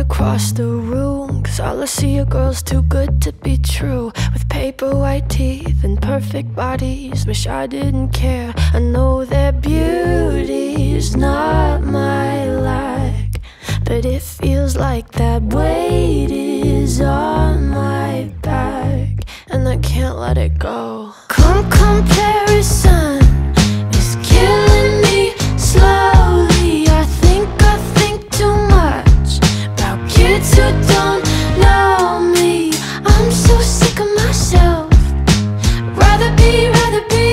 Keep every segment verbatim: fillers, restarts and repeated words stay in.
across the room, 'cause all I see are girls too good to be true, with paper white teeth and perfect bodies. Wish I didn't care. I know their beauty's not my lack, but it feels like that weight is on my back, and I can't let it go. Come comparison is killing me slowly. I think I think too much about kids who don't know me. I'm so sick of myself. Rather be, rather be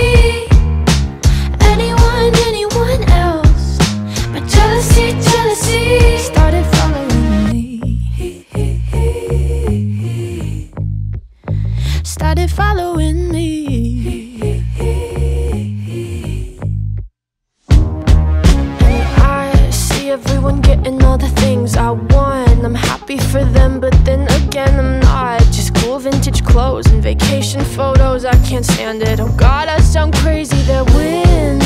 anyone, anyone else. But jealousy, jealousy started following me. Started following me. Everyone getting all the things I want. I'm happy for them, but then again I'm not. Just cool vintage clothes and vacation photos, I can't stand it. Oh God, I sound crazy, they're winning.